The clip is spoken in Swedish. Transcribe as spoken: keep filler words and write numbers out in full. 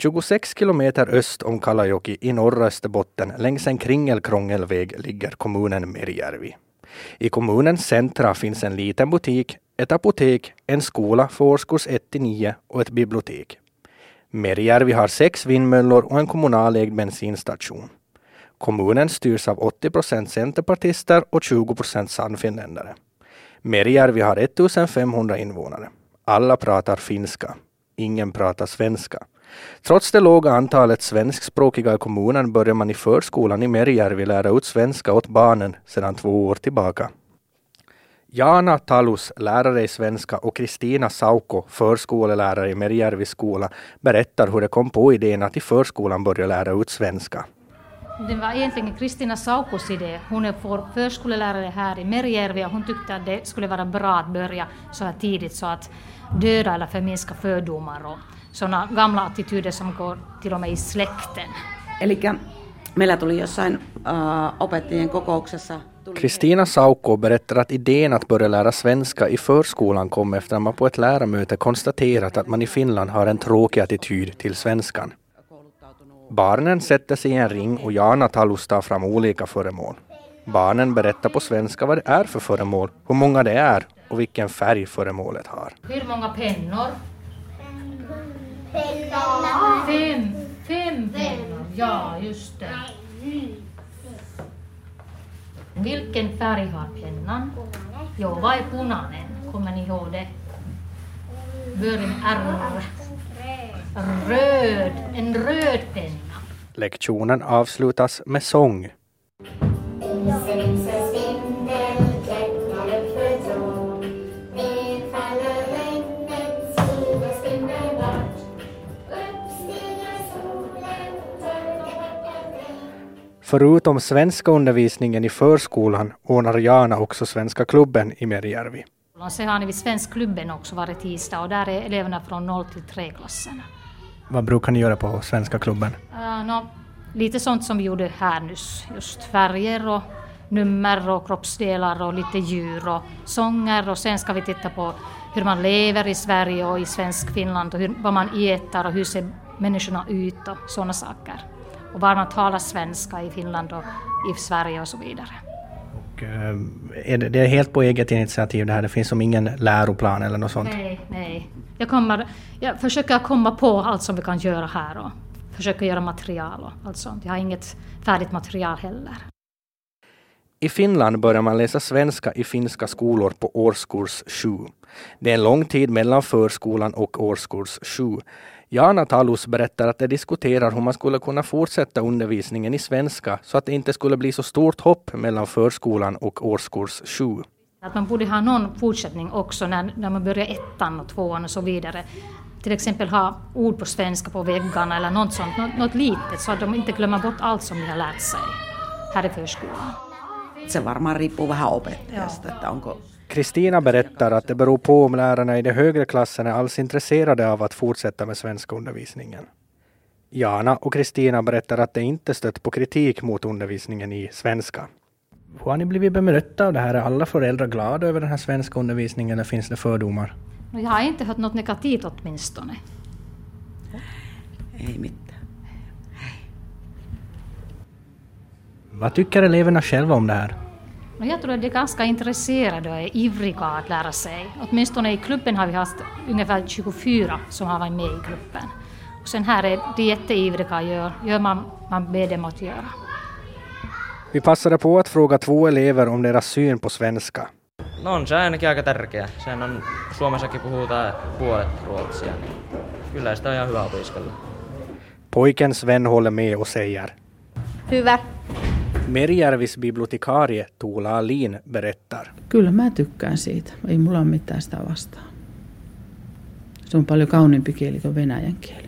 tjugosex kilometer öst om Kalajoki i norra Österbotten längs en kringelkrångelväg ligger kommunen Merijärvi. I kommunens centra finns en liten butik, ett apotek, en skola för årskurs ett till nio och ett bibliotek. Merijärvi har sex vindmöllor och en kommunalägd bensinstation. Kommunen styrs av åttio procent centerpartister och tjugo procent sannfinländare. Merijärvi har ettusenfemhundra invånare. Alla pratar finska. Ingen pratar svenska. Trots det låga antalet svenskspråkiga i kommunen börjar man i förskolan i Merijärvi lära ut svenska åt barnen sedan två år tillbaka. Jana Talus, lärare i svenska, och Kristina Sauko, förskolelärare i Merijärvi skola, berättar hur det kom på idén att i förskolan börja lära ut svenska. Det var egentligen Kristina Saukos idé. Hon är för förskolelärare här i Merijärvi och hon tyckte att det skulle vara bra att börja så här tidigt så att döda eller förminska fördomar och sådana gamla attityder som går till och med i släkten. Eli meillä tuli jossain uh, opettajien kokouksessa. Kristina Sauko berättar att idén att börja lära svenska i förskolan kom efter att man på ett lärarmöte konstaterat att man i Finland har en tråkig attityd till svenskan. Barnen sätter sig i en ring och Jana Talus tar fram olika föremål. Barnen berättar på svenska vad det är för föremål, hur många det är och vilken färg föremålet har. Hur många pennor? Pennor. Fem. Fem pennor, ja just det. Vilken färg har pennan? Jo, vad är punainen? Kommer ni ihåg det? Början R. Röd, en röd penna. Lektionen avslutas med sång. Förutom svenska undervisningen i förskolan ordnar Jana också Svenska klubben i Merijärvi. Sen har ni vid Svenskklubben också varje tisdag och där är eleverna från noll till tre klasserna. Vad brukar ni göra på Svenska klubben? Uh, no, lite sånt som vi gjorde här nyss. Just färger och nummer och kroppsdelar och lite djur och sånger. Och sen ska vi titta på hur man lever i Sverige och i svensk Finland och hur, vad man äter och hur ser människorna ut och sådana saker. Och var man talar svenska i Finland och i Sverige och så vidare. Och, uh, är det, det är helt på eget initiativ det här? Det finns som ingen läroplan eller något sånt? Nej, nej. Jag, kommer, jag försöker komma på allt som vi kan göra här och försöker göra material och allt sånt. Jag har inget färdigt material heller. I Finland börjar man läsa svenska i finska skolor på årskurs sju. Det är en lång tid mellan förskolan och årskurs sju. Jana Talus berättar att det diskuterar hur man skulle kunna fortsätta undervisningen i svenska så att det inte skulle bli så stort hopp mellan förskolan och årskurs sju. Att man borde ha någon fortsättning också när, när man börjar ettan och tvåan och så vidare. Till exempel ha ord på svenska på väggarna eller något sånt, något, något litet så att de inte glömmer bort allt som de har lärt sig här i förskolan. Se varmaan riippuu vähän opettajasta, että onko... Kristina berättar att det beror på om lärarna i de högre klasserna är alls intresserade av att fortsätta med svenska undervisningen. Jana och Kristina berättar att det inte stött på kritik mot undervisningen i svenska. Hur har ni blivit bemötta av det här? Är alla föräldrar glada över den här svenska undervisningen eller finns det fördomar? Jag har inte hört något negativt åtminstone. Ei mitään. Vad tycker eleverna själva om det här? Jag tror att de är ganska intresserade och är ivriga att lära sig. Åtminstone i klubben har vi haft ungefär tjugofyra som har varit med i klubben. Och sen här är de jätteivriga och gör, gör man, man ber dem att göra. Vi passade på att fråga två elever om deras syn på svenska. No on se ainakin aika tärkeä. Sehän on, Suomessakin puhutaan puolet ruotsia. Kyllä sitä on ihan hyvä opiskella. Pojken Sven håller med och säger. Hyvä. Merijärvis bibliotekarie Tuula Alin berättar. Kyllä mä tykkään siitä. Ei mulla ole mitään sitä vastaan. Se on paljon kauniimpi kieli kuin venäjän kieli.